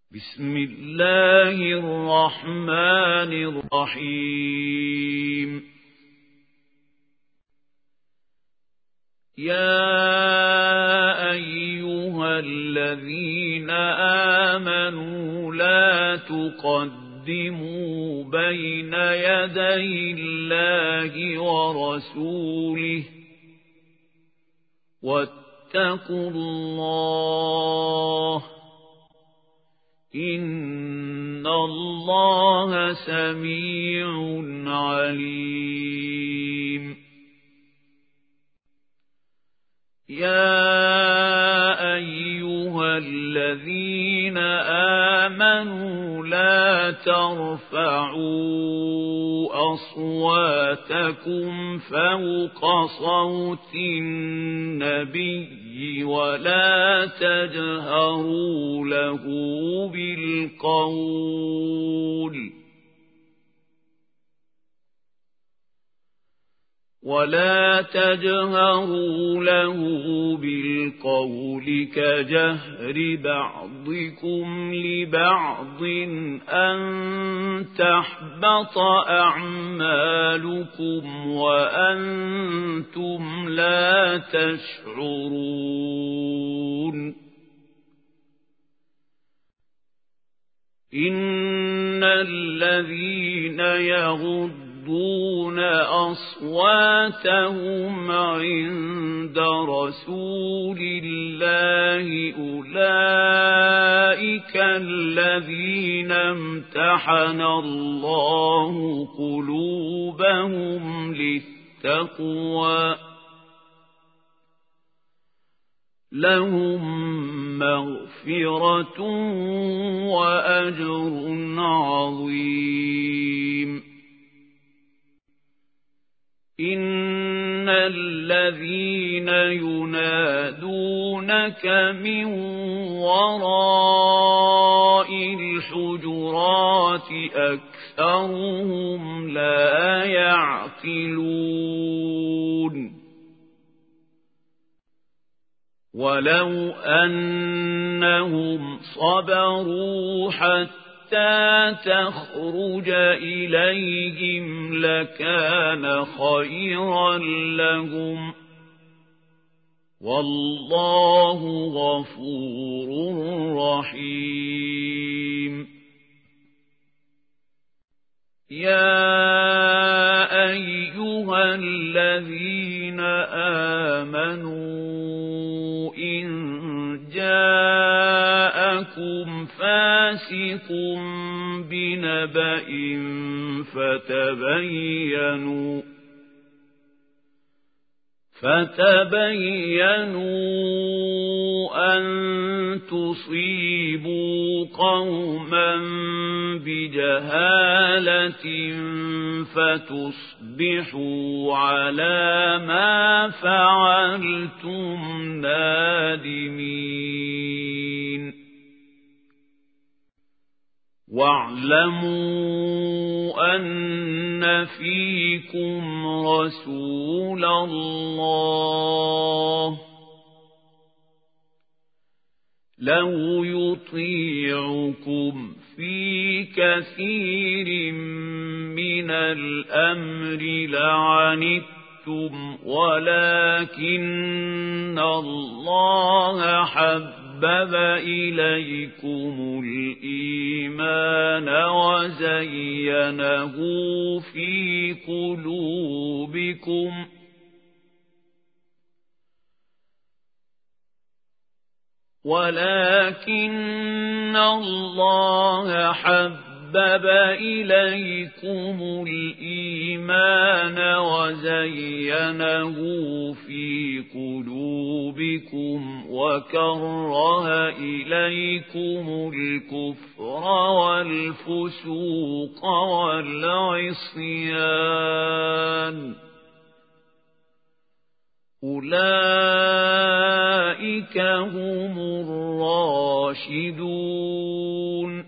بسم الله الرحمن الرحيم يا أيها الذين آمنوا لا تقدموا بين يدي الله ورسوله واتقوا الله إن الله سميع عليم يا أيها الذين آمنوا لا ترفعوا أصواتكم فوق صوت النبي ولا تجهروا له بالقول كجهر بعضكم لبعض أن تحبط أعمالكم وأنتم لا تشعرون إن الذين يغضون أصواتهم عند رسول الله أولئك الذين امتحن الله قلوبهم للتقوى لهم مغفرة وأجر عظيم إن الذين ينادونك من وراء الحجرات أكثرهم لا يعقلون ولو أنهم صبروا حتى تخرج إليهم لكان خيرا لهم والله غفور رحيم يا أيها الذين آمنوا إن جاءكم فاسق بنبأ فتبينوا أن تصيبوا قوما بجهالة فتصبحوا على ما فعلتم نادمين واعلموا أن فيكم رسول الله لو يطيعكم في كثير من الأمر لعنتم ولكن الله حبب إليكم الإيمان وزينه في قلوبكم وكره إليكم الكفر والفسوق والعصيان أولئك هم الراشدون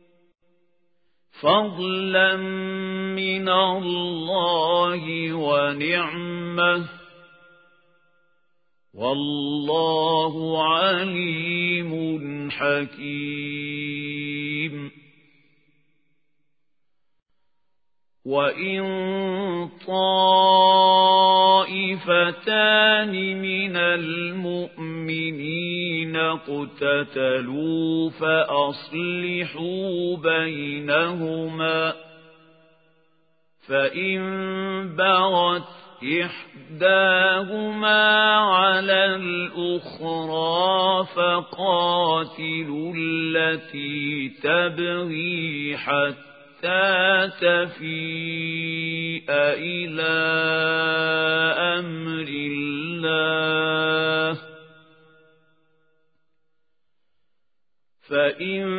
فضلا من الله ونعمة والله عليم حكيم وَإِن طَائِفَتَانِ مِنَ الْمُؤْمِنِينَ اقْتَتَلُوا فَأَصْلِحُوا بَيْنَهُمَا فَإِن بَغَتْ إِحْدَاهُمَا عَلَى الْأُخْرَى فَقَاتِلُوا الَّتِي تَبْغِي حَتَّى تَفِيءَ إِلَى أَمْرِ اللَّهِ فَإِن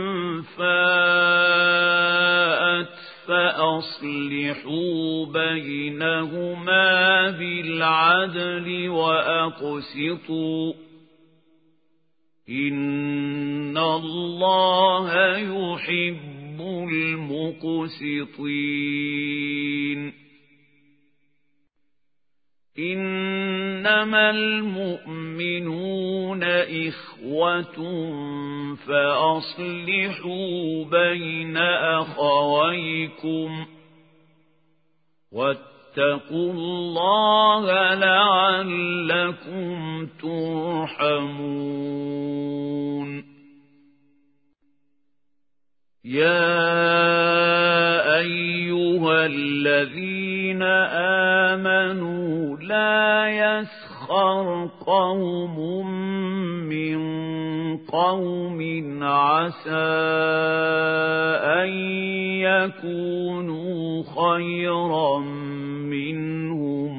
فَاءَتْ فَأَصْلِحُوا بَيْنَهُمَا بِالْعَدْلِ وَأَقْسِطُوا إِنَّ اللَّهَ يُحِبُّ الْمُقْسِطِينَ إِنَّمَا الْمُؤْمِنُونَ إِخْوَةٌ فَأَصْلِحُوا بَيْنَ أَخَوَيْكُمْ وَاتَّقُوا اللَّهَ لَعَلَّكُمْ تُرْحَمُونَ يَا أَيُّهَا الَّذِينَ آمَنُوا لَا يَسْخَرْ قَوْمٌ مِّن قَوْمٍ عَسَىٰ أَن يَكُونُوا خَيْرًا مِّنْهُمْ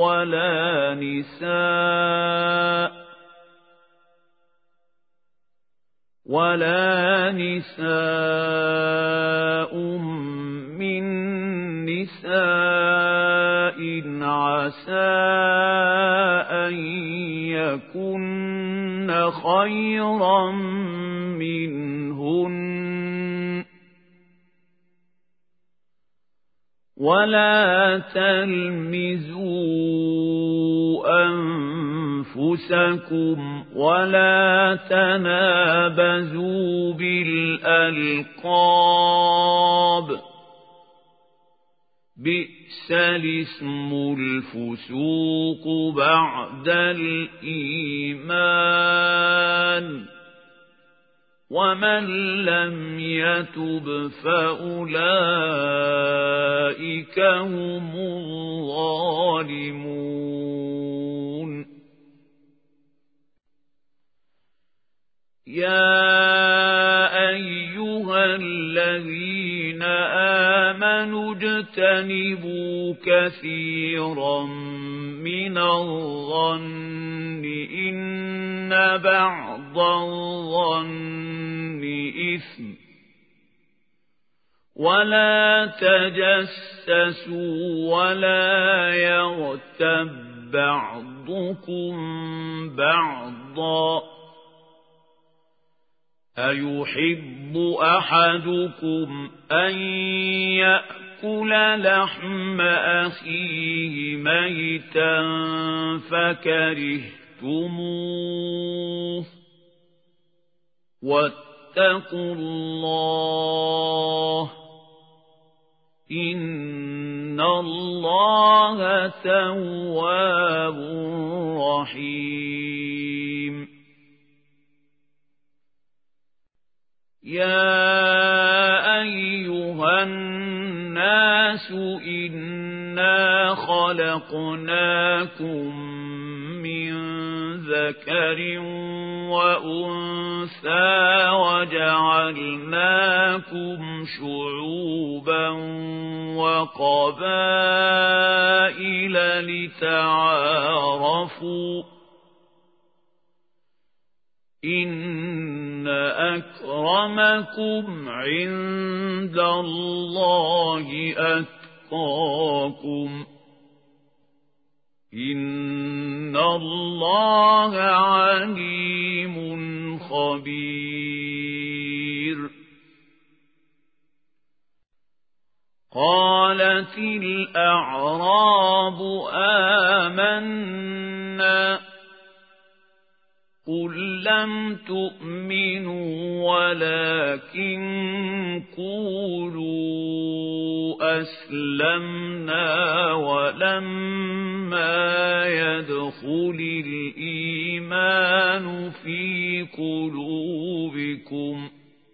ولا نساء من نساء عسى أن يكن خيرا منهن ولا تلمزوا أنفسكم ولا تنابزوا بالألقاب بئس الاسم الفسوق بعد الإيمان ومن لم يتب فأولئك هم الظالمون يا أيها الذين آمنوا اجتنبوا كثيرا من الظن إن بعض الظن إثم ولا تجسسوا ولا يغتب بعضكم بعضا أيحب أحدكم أن يأكل لحم أخيه ميتا فكرهتموه واتقوا الله إن الله تواب رحيم يا أيها الناس إنا خلقناكم من ذكر وأنثى وجعلناكم شعوبا وقبائل لتعارفوا إن أكرمكم عند الله أتقاكم إن الله عليم خبير قالت الأعراب آمنا قل قل لم تؤمنوا ولكن قولوا أسلمنا ولما يدخل الإيمان في قلوبكم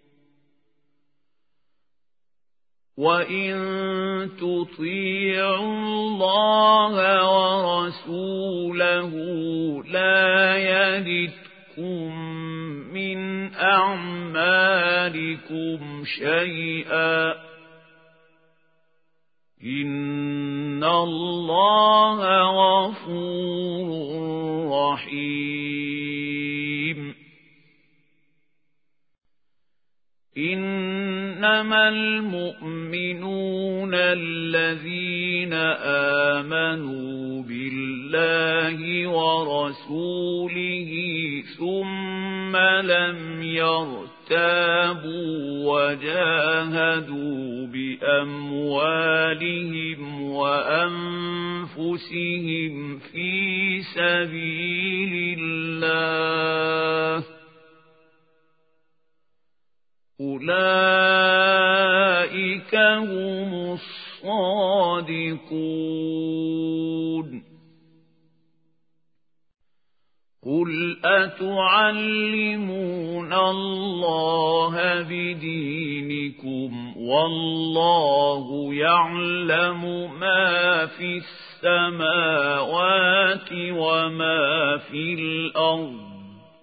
وإن تطيعوا الله ورسوله لا يلتكم من أعمالكم شيئا إن الله غفور رحيم إنما المؤمنون الذين آمنوا بالله ورسوله ثم لم يرتابوا وجاهدوا بأموالهم وأنفسهم في سبيل الله أولئك هم الصادقون قل أتعلمون الله بدينكم والله يعلم ما في السماوات وما في الأرض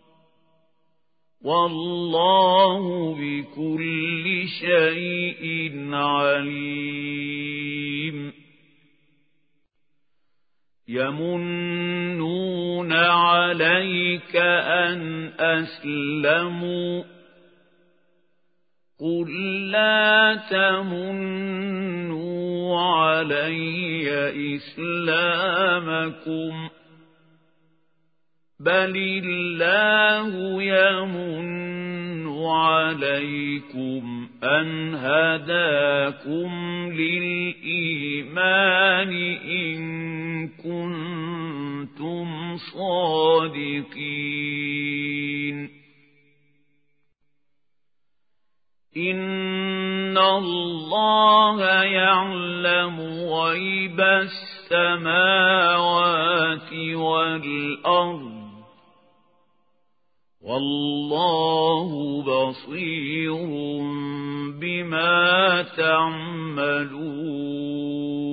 والله بكل شيء عليم يمنون عليك أن أسلموا قل لا تمنوا علي إسلامكم بل الله يمن عليكم أن هداكم للإيمان إن كنتم صادقين إن الله يعلم غيب السماوات والأرض والله بصير بما تعملون